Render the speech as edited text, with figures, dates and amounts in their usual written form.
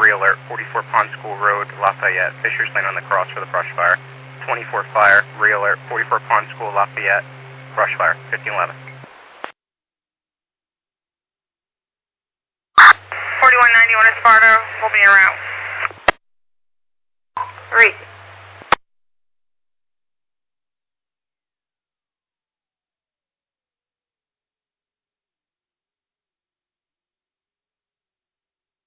Realert, 44 Pond School Road, Lafayette. Fisher's Lane on the cross for the brush fire. 24 Fire, Realert, 44 Pond School, Lafayette, brush fire, 1511. 4191 Esparto, we'll be en route. 3.